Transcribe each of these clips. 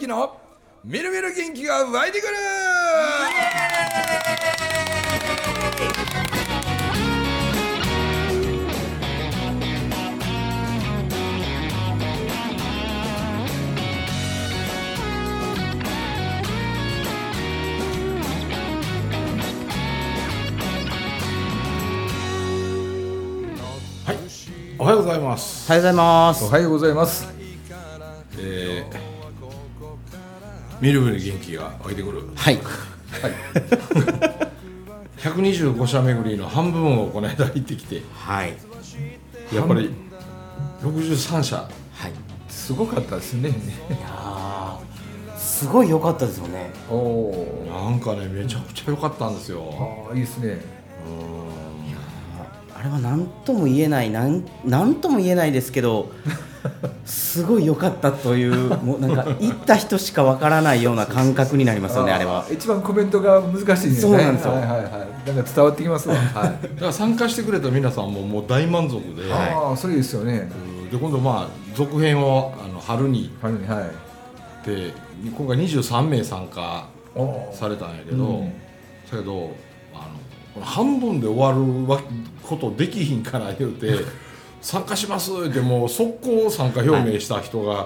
之のみるみる元気が湧いてくる。おはようございます。 おはようございます。 おはようございます。 みるみる元気が湧いてくる。 はい。 125社巡りの半分をこの間行ってきて、 はい。 やっぱり63社、 はい。 すごかったですね。 いやー、すごい良かったですよね。 おお。 なんかねめちゃくちゃ良かったんですよ。 ああ、いいですね。 あれは何とも言えない、なんとも言えないですけど、すごい良かったという、もうなんか行った人しかわからないような感覚になりますよね、あれは。 一番コメントが難しいですね。 そうなんですよ。 はいはいはい。なんか伝わってきますわ。はい。 だから参加してくれた皆さんももう大満足で、 ああ、それいいですよね。 で今度まあ続編を春にはいはい。 で今回23名参加されたんやけど、だけど半分で終わることできひんから言うて参加しますってもう速攻参加表明した人が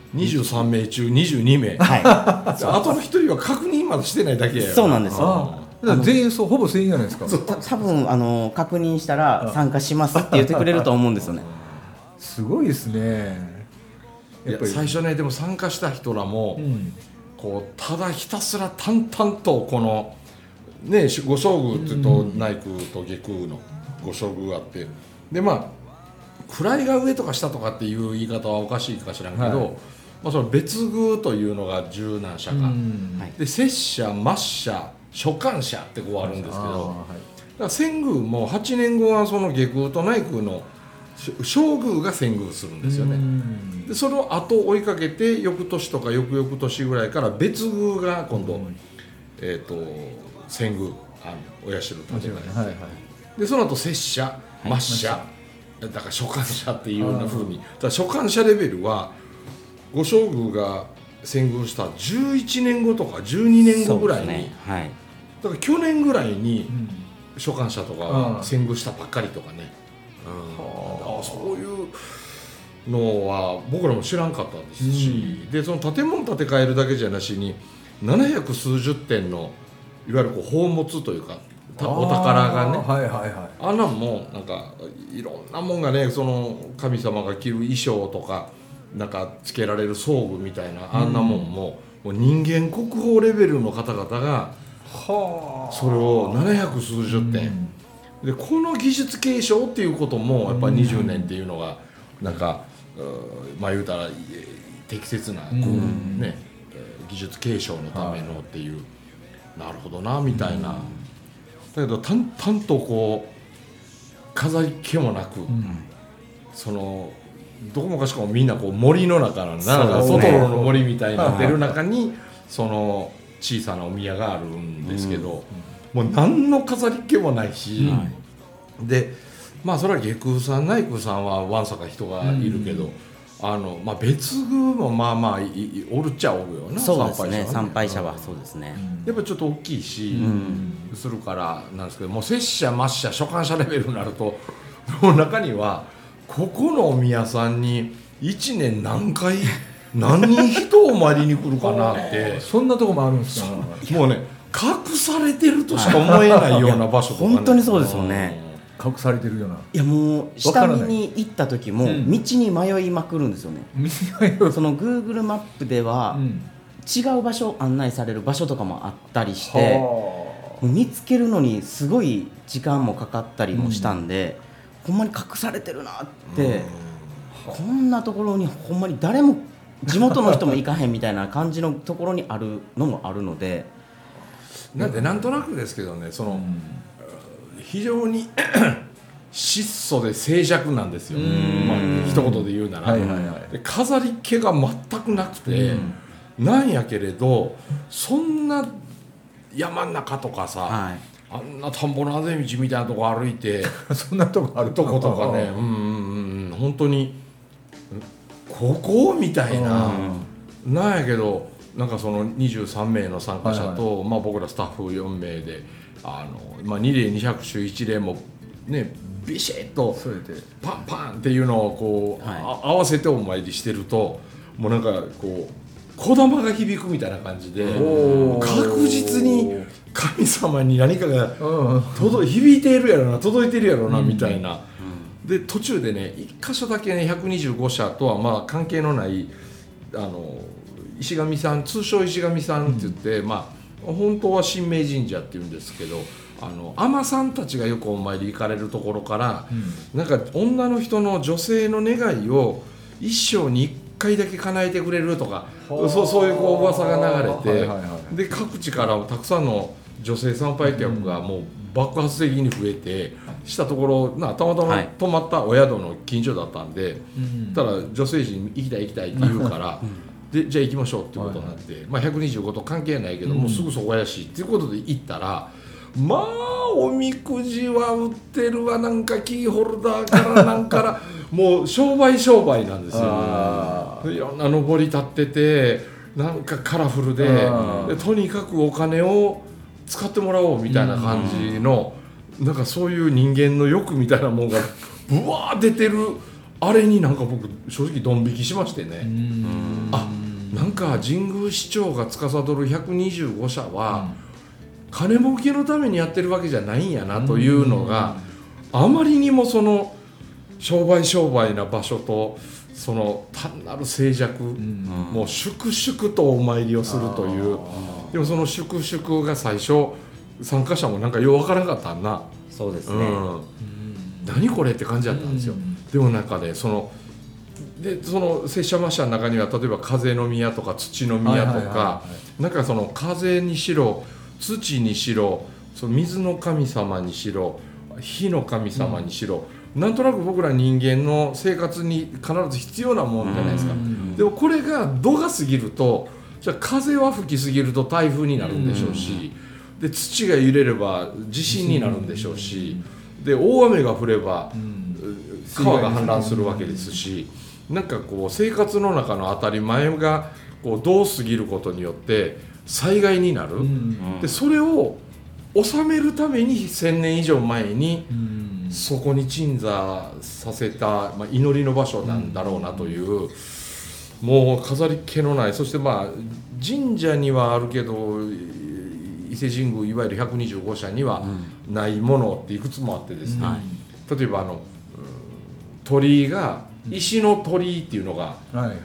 23名中22名、 はい。 あとの1人は確認まだしてないだけやよ。 そうなんですよ。 ああ、全員そうほぼ全員じゃないですか。 多分確認したら参加しますって言ってくれると思うんですよね。 すごいですね。 いや最初ねでも参加した人らも、こうただひたすら淡々とこのね五将宮と内宮と下宮の五将宮があって、でまあ位が上とか下とかっていう言い方はおかしいか知らんけど、 はいまあ、その別宮というのが十何社か、で摂社末社所管社ってこうあるんですけど、だから遷宮も8年後はその下宮と内宮の正宮が遷宮するんですよね。でそれを後追いかけて翌年とか翌々年ぐらいから別宮が今度、遷宮お社建てたり、でその後摂社末社だから所管者っていうような風に、だから所管者レベルは五将宮が遷宮した11年後とか12年後ぐらいに、 ね、はい、 だから去年ぐらいに所管者とかが遷宮したばっかりとかね、そういうのは僕らも知らんかったですし、でその建物建て替えるだけじゃなしに700数十点のいわゆるこう宝物というかお宝がね、あんなんもなんかいろんなもんがね、その神様が着る衣装とかなんかつけられる装具みたいなあんなもんも、もう人間国宝レベルの方々がそれを700数十点、でこの技術継承っていうこともやっぱり20年っていうのがなんかまあ言うたら適切なね、技術継承のためのっていう、なるほどなみたいな。だけど淡々とこう飾り気もなく、そのどこもかしこもみんなこう森の中のなんかトトロの森みたいになってる中にその小さなお宮があるんですけど、もう何の飾り気もないし、でまあそれは下宮さん内宮さんはわんさか人がいるけど、まあ、別宮もまあまあおるっちゃおるよな。 そうですね、参拝者はそうですね、 やっぱちょっと大きいし、するからなんですけど、もう摂社末社所管者レベルになるともう中にはここのお宮さんに1年何回何人人を参りに来るかなってそんなとこもあるんですか。 もうね隠されてるとしか思えないような場所とか、ね、 本当にそうですよね。 隠されてるような。 いやもう下見に行った時も道に迷いまくるんですよね。その Google マップでは違う場所案内される場所とかもあったりして、見つけるのにすごい時間もかかったりもしたんで、ほんまに隠されてるなって、こんなところにほんまに誰も地元の人も行かへんみたいな感じのところにあるのもあるので、 なんとなくですけどね、その、非常に質素で静寂なんですよ、まあ、一言で言うなら、で飾り気が全くなくて、なんやけれどそんな山の中とかさ、あんな田んぼのあぜ道みたいなとこ歩いてそんなとこあるとことかね、本当にここみたいな、なんやけどなんかその23名の参加者と、まあ、僕らスタッフ4名でまあ、2例2拍手1例もねビシッとパンパンっていうのをこう、合わせてお参りしてるともうなんかこう小玉が響くみたいな感じで確実に神様に何かが響いているやろな届いてるやろなみたいな。で途中でね1箇所だけね125社とはまあ関係のない石神さん通称石神さんって言って、まあ本当は神明神社っていうんですけど尼さんたちがよくお参り行かれるところから、なんか女の人の女性の願いを一生に1回だけ叶えてくれるとかそういうこう噂が流れて、で各地からたくさんの女性参拝客がもう爆発的に増えてしたところたまたま泊まったお宿の近所だったんで、ただ女性陣行きたい行きたいって言うからでじゃあ行きましょうっていうことになって、まあ、125と関係ないけどもうすぐそこやしっていうことで行ったら、まあおみくじは売ってるわ、なんかキーホルダーからなんからもう商売なんですよ。いろんな上り立っててなんかカラフルでとにかくお金を使ってもらおうみたいな感じの、なんかそういう人間の欲みたいなものがブワー出てるあれになんか僕正直ドン引きしましてね、なんか神宮市長が司る125社は金儲けのためにやってるわけじゃないんやなというのが、あまりにもその商売な場所とその単なる静寂、もう粛々とお参りをするという。でもその粛々が最初参加者もなんかようわからなかったんな。 そうですね、 何これって感じだったんですよ。でもなんかねその拙者魔者の中には例えば風の宮とか土の宮とか、なんかその風にしろ土にしろその水の神様にしろ火の神様にしろ、なんとなく僕ら人間の生活に必ず必要なもんじゃないですか。でもこれが度が過ぎると、じゃあ風は吹きすぎると台風になるんでしょうし、で土が揺れれば地震になるんでしょうし、で大雨が降れば川が氾濫するわけですし、なんかこう生活の中の当たり前がこうどう過ぎることによって災害になる。でそれを収めるために1000年以上前にそこに鎮座させた、祈りの場所なんだろうなという、もう飾り気のない、そして神社にはあるけど伊勢神宮いわゆる125社にはないものっていくつもあってですね、例えば鳥居が石の鳥居っていうのが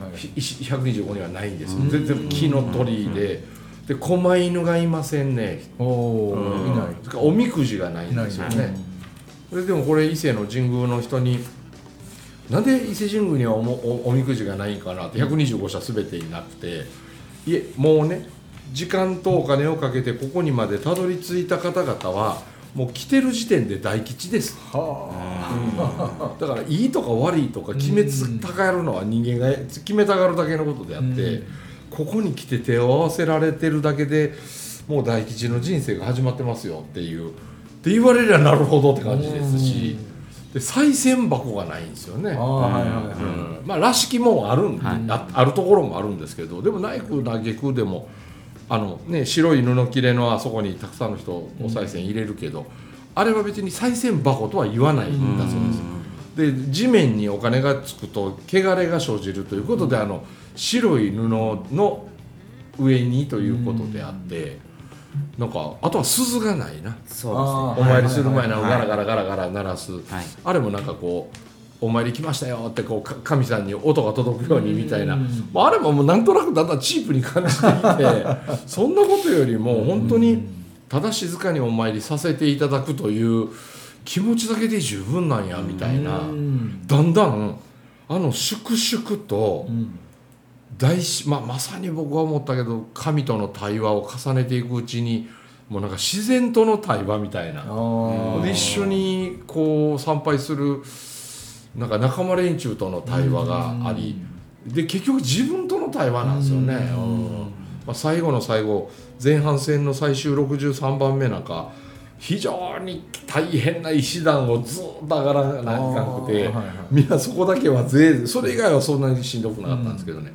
125にはないんですよ。全然木の鳥居で狛犬がいませんね。おみくじがないんですよね。でもこれ伊勢の神宮の人になんで伊勢神宮には おみくじがないんかなって、125社全ていなくて、いえもうね時間とお金をかけてここにまでたどり着いた方々はもう来てる時点で大吉です。だからいいとか悪いとか決めたがるのは人間が決めたがるだけのことであって、ここに来て手を合わせられてるだけでもう大吉の人生が始まってますよって言われりゃなるほどって感じですし、で賽銭箱がないんですよね。らしきもんあるあるところもあるんですけど、でもナイフ投げくでも白い布切れのあそこにたくさんの人お賽銭入れるけど、あれは別に賽銭箱とは言わないんだそうです。で地面にお金がつくと汚れが生じるということで、白い布の上にということであって、なんかあとは鈴がないな。そうですね、お参りする前のガラガラガラガラ鳴らす、あれもなんかこうお参り来ましたよってこう神さんに音が届くようにみたいな、あれももうなんとなくだんだんチープに感じていてそんなことよりも本当にただ静かにお参りさせていただくという気持ちだけで十分なんやみたいな、だんだん粛々とまさに僕は思ったけど神との対話を重ねていくうちにもうなんか自然との対話みたいな、で一緒にこう参拝するなんか仲間連中との対話があり、で結局自分との対話なんですよね。最後の最後前半戦の最終63番目なんか非常に大変な石段をずっと上がらなきゃいけなくて、みんなそこだけはそれ以外はそんなにしんどくなかったんですけどね、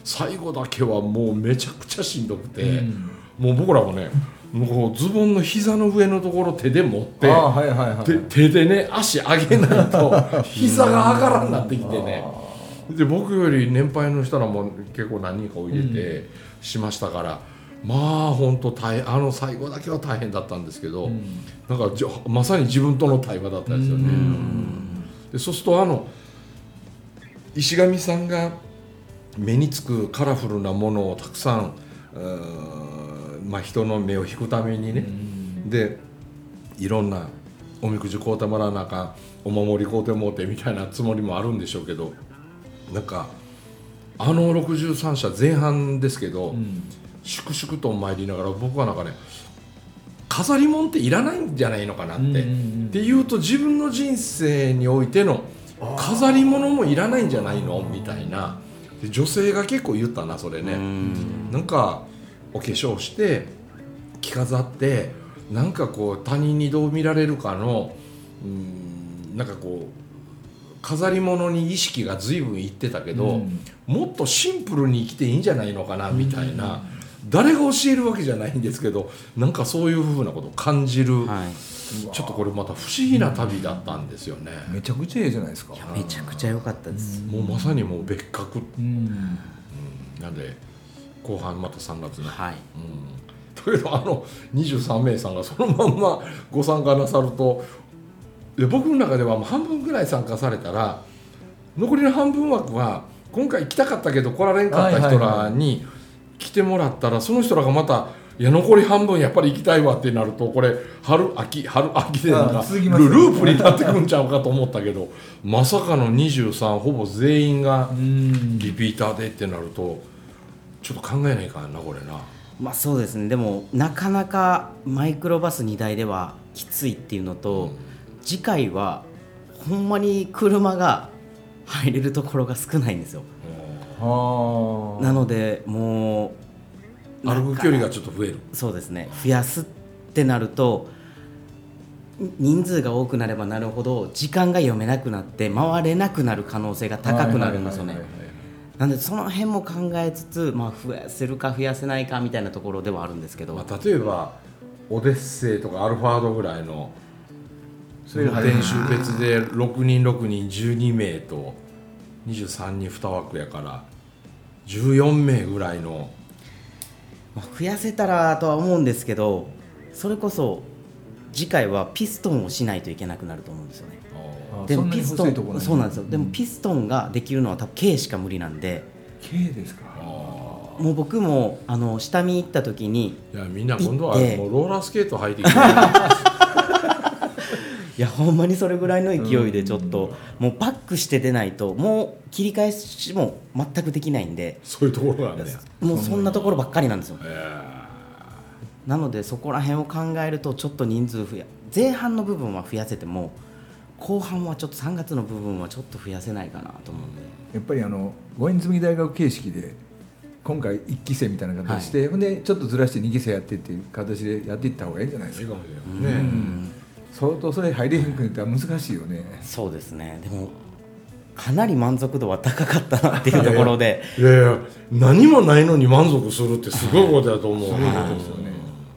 最後だけはもうめちゃくちゃしんどくて、もう僕らもねもうズボンの膝の上のところ手で持って、手でね足上げないと膝が上がらんなってきてねで僕より年配の人らも結構何人か入れてしましたから、まあ本当大変最後だけは大変だったんですけど、なんかまさに自分との対話だったんですよね。でそうすると石上さんが目につくカラフルなものをたくさん人の目を引くためにね、でいろんなおみくじ買うてもらわなあかんお守り買うてもうてみたいなつもりもあるんでしょうけど、なんか63社前半ですけど、粛々と参りながら僕はなんかね飾り物っていらないんじゃないのかなって、っていうと自分の人生においての飾り物もいらないんじゃないのみたいな、女性が結構言ったなそれね。なんかお化粧して着飾ってなんかこう他人にどう見られるかのなんかこう飾り物に意識が随分いってたけど、もっとシンプルに生きていいんじゃないのかなみたいな、誰が教えるわけじゃないんですけど、なんかそういう風なことを感じる、ちょっとこれまた不思議な旅だったんですよね。 めちゃくちゃいいじゃないですか。 いやめちゃくちゃ良かったです。 もうまさにもう別格、なんで後半また3月ね、だけど23名さんがそのまんまご参加なさると、僕の中ではもう半分ぐらい参加されたら残りの半分枠は今回来たかったけど来られんかった人らに来てもらったら、その人らがまたいや残り半分やっぱり行きたいわってなると、これ春秋でなんかループになってくるんちゃうかと思ったけど、まさかの23ほぼ全員がリピーターでってなるとちょっと考えないかんなこれな。 まあそうですね。でもなかなかマイクロバス2台ではきついっていうのと、次回はほんまに車が入れるところが少ないんですよ。なのでもう歩く距離がちょっと増える。 そうですね。増やすってなると人数が多くなればなるほど時間が読めなくなって回れなくなる可能性が高くなるんですよね。なのでその辺も考えつつ、増やせるか増やせないかみたいなところではあるんですけど、 例えばオデッセイとかアルファードぐらいの運転手別で6人12名と23人2枠やから14名ぐらいの、 増やせたらとは思うんですけど、それこそ次回はピストンをしないといけなくなると思うんですよね。でもピストン、そうなんですよ。でもピストンができるのは多分 K しか無理なんで。 K ですか。 もう僕も下見行った時に、 いやみんな今度はもうローラースケート履いてきていやほんまにそれぐらいの勢いでちょっともうバックして出ないともう切り返しも全くできないんで、 そういうところなんです。 もうそんなところばっかりなんですよ。なのでそこら辺を考えるとちょっと人数前半の部分は増やせても後半はちょっと3月の部分はちょっと増やせないかなと思うんで、 やっぱりご縁積み大学形式で今回1期生みたいな形で、ほんでちょっとずらして2期生やってっていう形でやっていった方がいいんじゃないですか。相当それ入れへんくなったら難しいよね。 そうですね。でもかなり満足度は高かったなっていうところでいや何もないのに満足するってすごいことだと思う。そういうことですよね。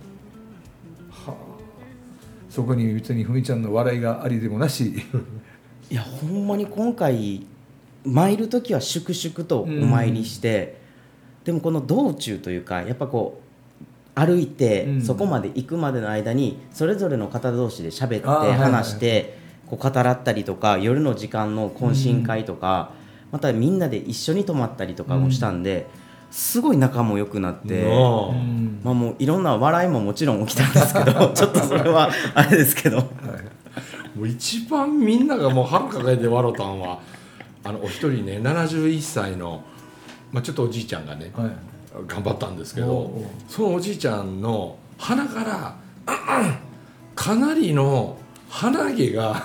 そこに別にふみちゃんの笑いがありでもなしいやほんまに今回参る時は粛々とお参りして、でもこの道中というかやっぱこう歩いてそこまで行くまでの間にそれぞれの方同士で喋って話してこう語らったりとか、夜の時間の懇親会とか、またみんなで一緒に泊まったりとかもしたんで、すごい仲も良くなって、もういろんな笑いももちろん起きたんですけどちょっとそれはあれですけど、もう一番みんながもう腹抱えて笑ったんはお一人ね71歳の、ちょっとおじいちゃんがね、頑張ったんですけど、そのおじいちゃんの鼻からかなりの鼻毛が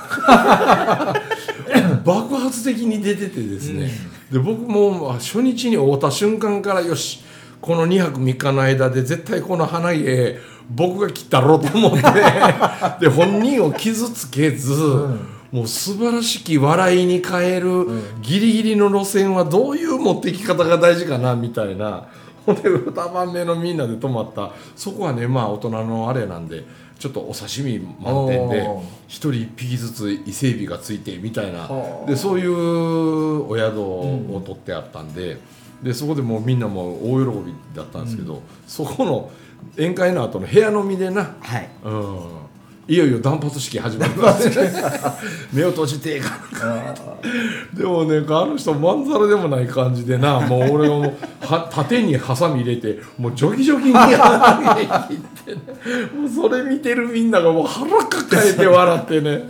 爆発的に出ててですね、で僕も初日に会った瞬間からよしこの2泊3日の間で絶対この鼻毛僕が切ったろうと思ってで本人を傷つけず、 もう素晴らしき笑いに変えるギリギリの路線はどういう持っていき方が大事かなみたいな。ほんで2番目のみんなで泊まったそこはね、まあ大人のあれなんでちょっとお刺身満点で1人1匹ずつ伊勢海老がついてみたいなで、そういうお宿を取ってあったんで、でそこでもうみんなも大喜びだったんですけど、そこの宴会の後の部屋飲みでな、いよいよ断髪式始まったんですね目を閉じてでもね、あの人まんざらでもない感じでな、もう俺がもう縦にハサミ入れてもうジョギジョギにやらって、ね、もうそれ見てるみんながもう腹抱えて笑ってね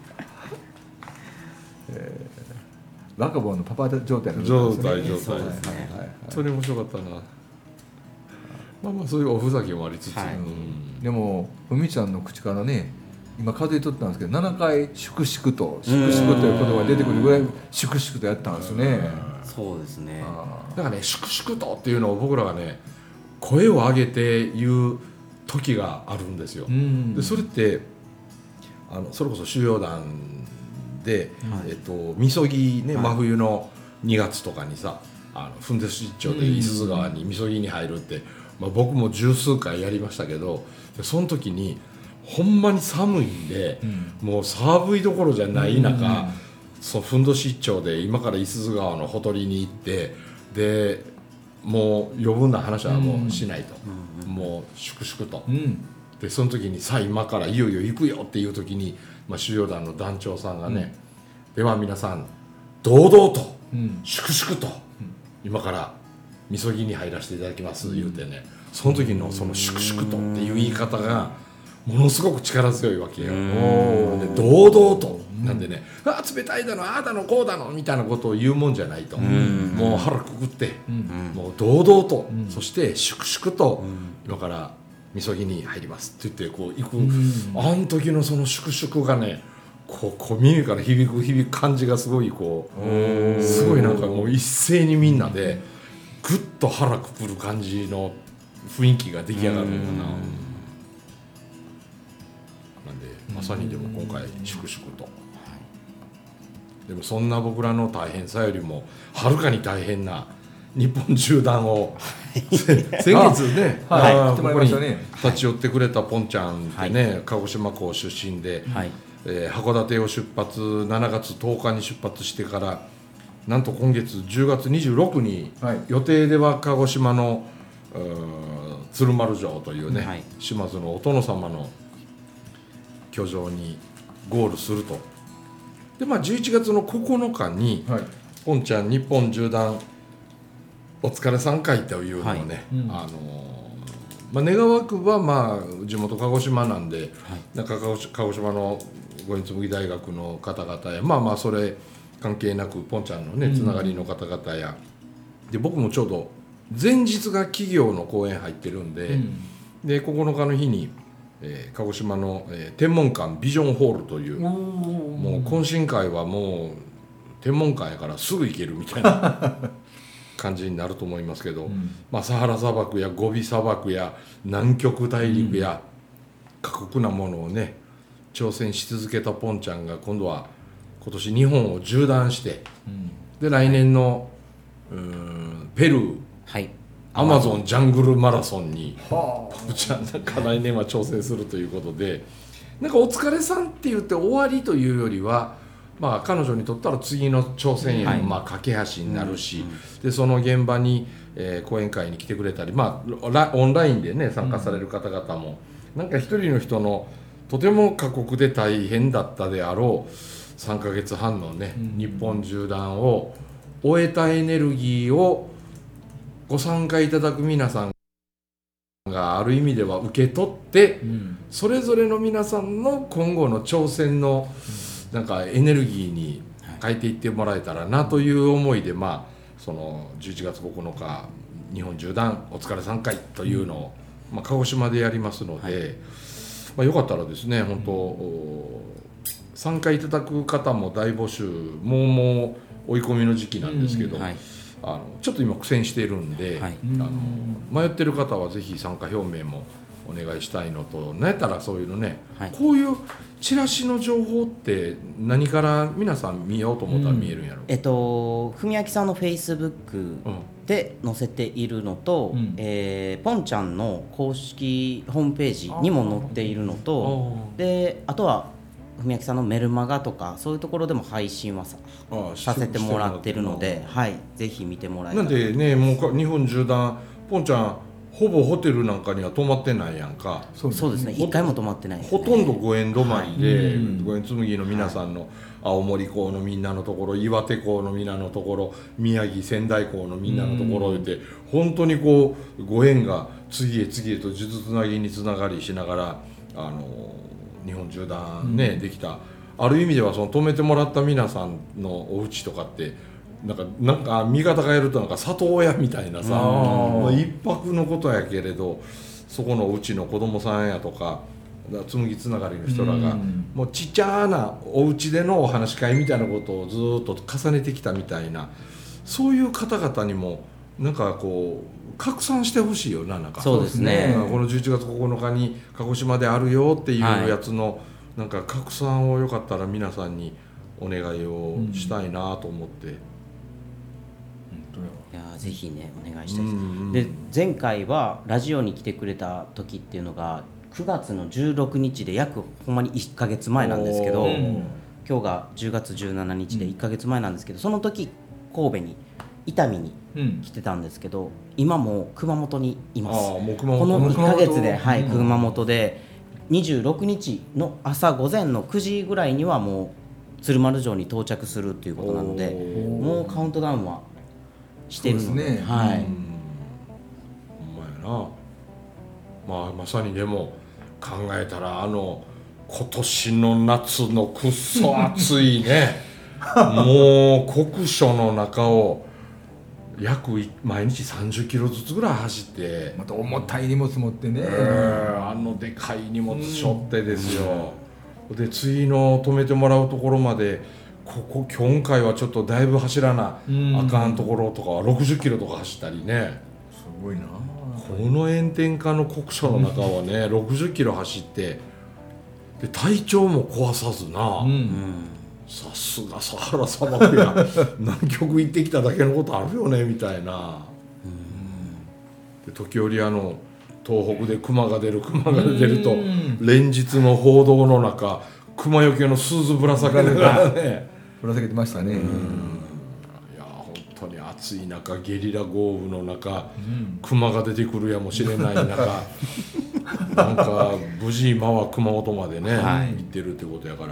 若坊のパパ状態の状態ですね。それ面白かったな。まあまあそういうおふざけもありつつ、 でも海ちゃんの口からね、今数えとったんですけど7回粛々とという言葉が出てくるぐらい粛々とやったんですね。 そうですね。 だからね、粛々とっていうのを僕らがね声を上げて言う時があるんですよ。でそれってそれこそ修行団で、みそぎね、真冬の2月とかにさ、ふんで出張で五十鈴川にみそぎに入るって、まあ、僕も十数回やりましたけど、その時にほんまに寒いんで、もう寒いどころじゃない中、そのふんどし一丁で今から五十鈴川のほとりに行って、でもう余分な話はもうしないと、もう粛々と、でその時にさあ今からいよいよ行くよっていう時に、まあ、修行団の団長さんがね、では皆さん堂々と、粛々と、今からみそぎに入らせていただきます言うてね、その時のその粛々とっていう言い方がものすごく力強いわけよ。で堂々となんでね、冷たいだのああだのこうだのみたいなことを言うもんじゃないと、もう腹くくって、もう堂々と、そして粛々と、今からみそぎに入りますって言ってこう行く、あの時のその粛々がね、こう耳から響く感じがすごいこう、すごいなんかもう一斉にみんなでぐっと腹くくる感じの雰囲気が出来上がるのかな。なんでまさにでも今回粛々と、でもそんな僕らの大変さよりもはるかに大変な日本縦断を先月ね、ここに立ち寄ってくれたポンちゃんってね、鹿児島港出身で、函館を出発7月10日に出発してから、なんと今月10月26に予定では鹿児島の鶴丸城というね、島津のお殿様の居城にゴールすると。でまあ11月の9日に、ポンちゃん日本縦断お疲れさん会というのをね、願わくばまあ地元鹿児島なんで、なんか鹿児島の五円紬大学の方々や、まあそれ関係なくポンちゃんのねつながりの方々や、で僕もちょうど前日が企業の講演入ってるんで、で9日の日に、鹿児島の、天文館ビジョンホールという、もう懇親会はもう天文館やからすぐ行けるみたいな感じになると思いますけど、サハラ砂漠やゴビ砂漠や南極大陸や、過酷なものをね挑戦し続けたポンちゃんが今年日本を縦断して、で来年のペルー、アマゾンジャングルマラソンにポンちゃんなんか来年は挑戦するということで、なんかお疲れさんって言って終わりというよりは、まあ彼女にとったら次の挑戦へのまあ架け橋になるし、でその現場に、講演会に来てくれたり、まあオンラインでね参加される方々も、なんか一人の人のとても過酷で大変だったであろう3ヶ月半のね、日本縦断を終えたエネルギーをご参加いただく皆さんがある意味では受け取って、それぞれの皆さんの今後の挑戦のなんかエネルギーに変えていってもらえたらなという思いで、まあその11月9日日本縦断お疲れさん会というのを、鹿児島でやりますので、よかったらですね、本当参加いただく方も大募集、もう追い込みの時期なんですけど、ちょっと今苦戦しているんで、迷ってる方はぜひ参加表明もお願いしたいのと、何やったらそういうのね、 はい、 こういうチラシの情報って何から皆さん見ようと思ったら見えるんやろ。 文明さんのフェイスブックで載せているのと、ポンちゃんの公式ホームページにも載っているのと、であとは文明さんのメルマガとかそういうところでも配信は させてもらってるので、はい、ぜひ見てもらえたら。 なんでね、もう日本縦断ポンちゃんほぼホテルなんかには泊まってないやんか。 そうですね、一回も泊まってないですね。 ほとんど5円止まりで、5円紬の皆さんの青森港のみんなのところ、岩手港のみんなのところ、宮城仙台港のみんなのところで、本当にこうご縁が次へ次へと数珠つなぎにつながりしながら日本縦断ね、できた。ある意味ではその泊めてもらった皆さんのお家とかってなんか見方がやるとなんか里親みたいなさ、一泊のことやけれど、そこのうちの子供さんやとか紬つながりの人らが、もうちっちゃなお家でのお話し会みたいなことをずっと重ねてきたみたいな、そういう方々にもなんかこう拡散してほしいよな。なんかそうですね、 この11月9日に鹿児島であるよっていうやつの、なんか拡散をよかったら皆さんにお願いをしたいなと思って、 いやぜひねお願いしたいです。で前回はラジオに来てくれた時っていうのが9月の16日で約ほんまに1ヶ月前なんですけど、今日が10月17日で1ヶ月前なんですけど、その時神戸に伊丹に来てたんですけど、今も熊本にいます。この1ヶ月で、はい、熊本で26日の朝午前の9時ぐらいにはもう鶴丸城に到着するということなので、もうカウントダウンはしてるので、ね、はい、 ほんまやな。まさにでも考えたら今年の夏のくっそ暑いねもう酷暑の中を約毎日30キロずつぐらい走って、 また重たい荷物持ってね、 でかい荷物背負ってですよ、で次の止めてもらうところまで今回はちょっとだいぶ走らなあかんところとかは60キロとか走ったりね。 すごいな。 この炎天下の酷暑の中はね60キロ走ってで体調も壊さずな、さすがサハラ砂漠や南極行ってきただけのことあるよねみたいな。で時折東北で熊が出ると連日の報道の中熊よけのスーズぶら下げながらねぶら下げてましたね。いや本当に暑い中ゲリラ豪雨の中、熊が出てくるやもしれない中なんか無事今は熊本までね、行ってるってことやから、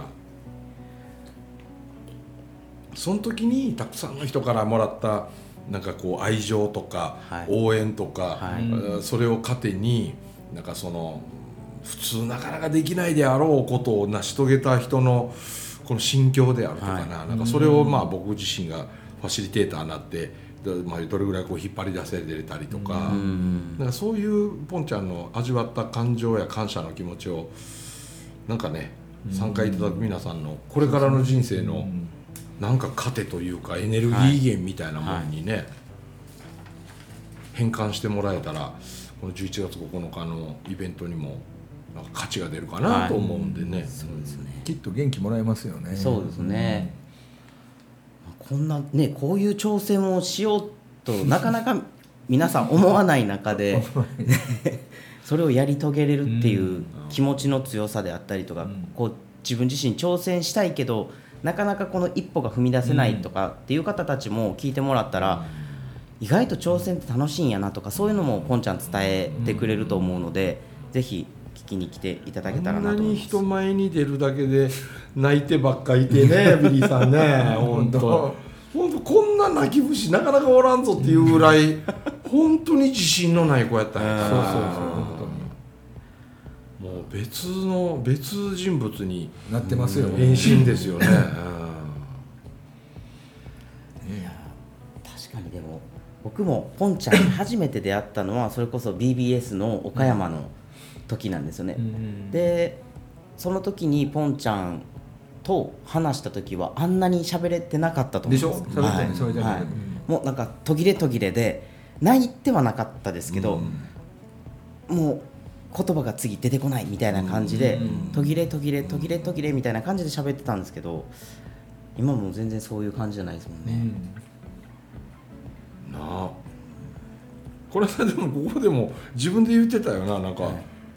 その時にたくさんの人からもらったなんかこう愛情とか応援とか、それを糧になんかその普通なかなかできないであろうことを成し遂げた人のこの心境であるとかな、なんかそれを僕自身がファシリテーターになってどれぐらいこう引っ張り出せれたりとか、なんかそういうポンちゃんの味わった感情や感謝の気持ちをなんかね参加いただく皆さんのこれからの人生のなんか糧というかエネルギー源みたいなものにね、変換してもらえたらこの11月9日のイベントにもなんか価値が出るかなと思うんでね、 そうですね、 きっと元気もらえますよね。 そうですね、こんなねこういう挑戦をしようとなかなか皆さん思わない中でそれをやり遂げれるっていう気持ちの強さであったりとか、こう自分自身挑戦したいけどなかなかこの一歩が踏み出せないとかっていう方たちも聞いてもらったら、意外と挑戦って楽しいんやなとか、そういうのもポンちゃん伝えてくれると思うので、ぜひ聞きに来ていただけたらなと思います。 こんなに人前に出るだけで泣いてばっかいてねビリーさんね本当こんな泣き節なかなかおらんぞっていうぐらい本当に自信のない子やったんやから、もう別人物になってますよね、 変身ですよね。いや確かに。でも僕もポンちゃんに初めて出会ったのはそれこそ BBS の岡山の時なんですよね、でその時にポンちゃんと話した時はあんなに喋れてなかったと思うんです。 でしょ、喋ってね、それじゃない、 もうなんか途切れ途切れで泣いてはなかったですけど、もう言葉が次出てこないみたいな感じで途切れみたいな感じで喋ってたんですけど、今もう全然そういう感じじゃないですもんね、 なあ、これさ、でもここでも自分で言ってたよな、なんか、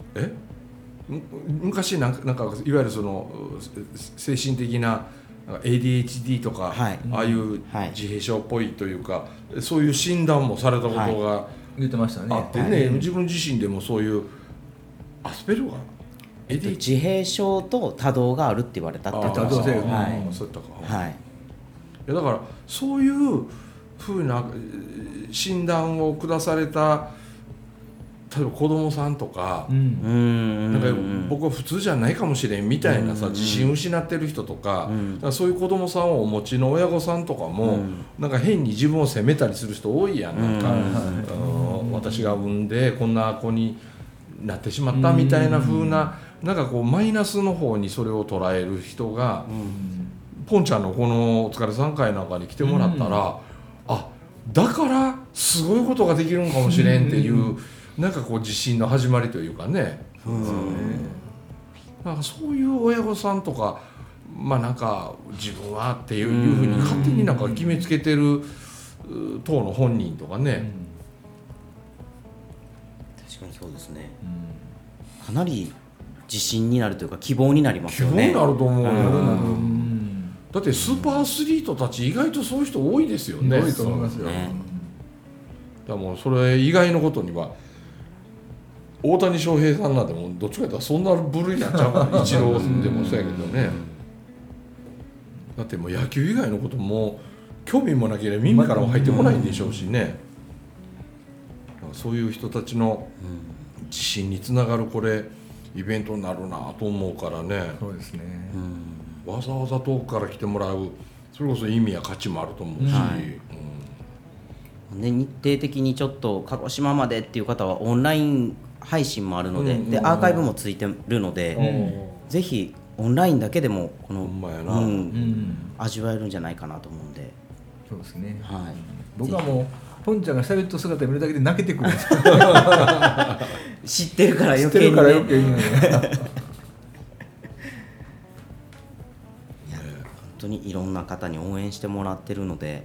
昔なんかいわゆるその精神的なADHD とか、ああいう自閉症っぽいというか、そういう診断もされたことが言ってましたね。 あってね、自分自身でもそういうアスペルガー、 自閉症と多動があるって言われたって言ってました。 そうやったか。いやだからそういうふうな診断を下された例えば子供さんとか、なんか僕は普通じゃないかもしれんみたいなさ、自信失ってる人とか、だからそういう子供さんをお持ちの親御さんとかも、なんか変に自分を責めたりする人多いやん。なんか、私が産んでこんな子になってしまったみたいな風な、なんかこうマイナスの方にそれを捉える人が、ポンちゃんのこのお疲れさん会なんかに来てもらったら、あ、だからすごいことができるんかもしれんっていう、なんかこう自信の始まりというかね、なんかそういう親御さんとか、まあなんか自分はっていうふうに勝手になんか決めつけてる当の本人とかね、 確かにそうですね、かなり自信になるというか希望になりますよね。 希望になると思うよ、だってスーパーアスリートたち意外とそういう人多いですよね。 多いと思いますよ。 だからもうそれ以外のことには大谷翔平さんなんてもうどっちかというとそんな部類になっちゃうから、イチローでもそうやけどね、だってもう野球以外のことも興味もなければ耳からも入ってこないんでしょうしね、そういう人たちの自信につながるこれイベントになるなと思うからね。 そうですね、 わざわざ遠くから来てもらう、それこそ意味や価値もあると思うし、 日程的にちょっと鹿児島までっていう方はオンライン配信もあるので、でアーカイブもついてるので、ぜひオンラインだけでもこの、味わえるんじゃないかなと思うんで。 そうですね、 僕はもうポンちゃんが喋った姿見るだけで泣けてくるんです知ってるから余計にね。本当にいろんな方に応援してもらってるので、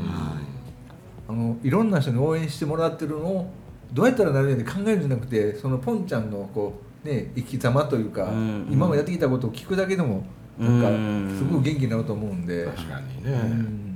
いろんな人に応援してもらってるのをどうやったらなるように考えるんじゃなくて、そのポンちゃんのこう、ね、生き様というか、今までやってきたことを聞くだけでもなんかすごく元気になると思うんで。 確かにね、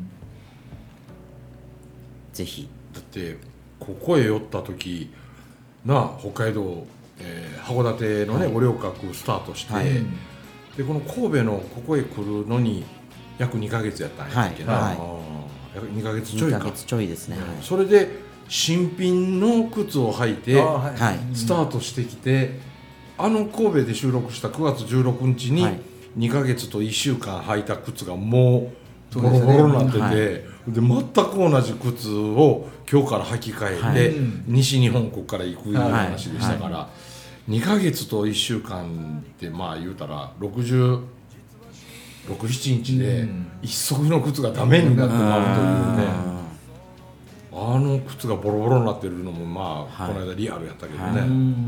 ぜひ。 だってここへ寄った時な、北海道、函館のね、五稜郭スタートして、でこの神戸のここへ来るのに約2ヶ月やったんやっけな、2ヶ月ちょいか。 2ヶ月ちょいですね、 それで新品の靴を履いてスタートしてきて、神戸で収録した9月16日に2ヶ月と1週間履いた靴がもうボロボロになってて、で全く同じ靴を今日から履き替えて、西日本国から行くような話でしたから、2ヶ月と1週間ってまあ言うたら67日で一足の靴がダメになってまうというね、靴がボロボロになってるのもまあこの間リアルやったけどね、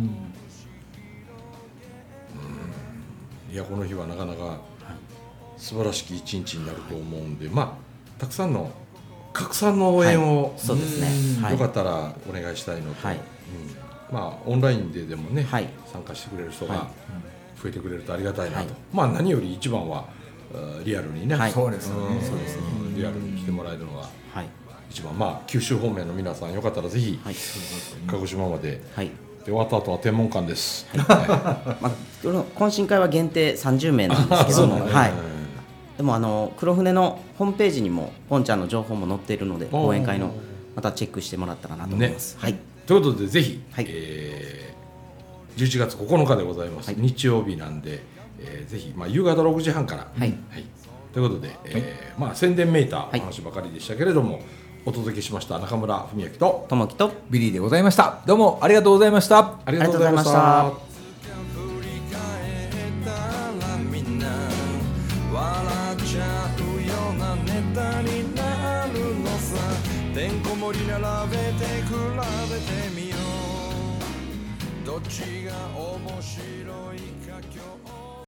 いやこの日はなかなか素晴らしき一日になると思うんで、まあたくさんの拡散の応援を、 そうですね、 よかったらお願いしたいのと、まあオンラインででもね、参加してくれる人が増えてくれるとありがたいなと、まあ何より一番はリアルにね、 そうですね、 リアルに来てもらえるのが一番、まあ九州方面の皆さんよかったらぜひ鹿児島まで、で終わった後は天文館です。 懇親会は限定30名なんですけども、でも黒船のホームページにもポンちゃんの情報も載っているので、講演会のまたチェックしてもらったらなと思います。 ということでぜひ、11月9日でございます、日曜日なんで、ぜひ、まあ、夕方6時半から、ということで、まあ、宣伝めいた話ばかりでしたけれども、お届けしました中村文明と友樹とビリーでございました。どうもありがとうございました。 ありがとうございました。てんこ盛り並べて比べてみよう。 どっちが面白いか今日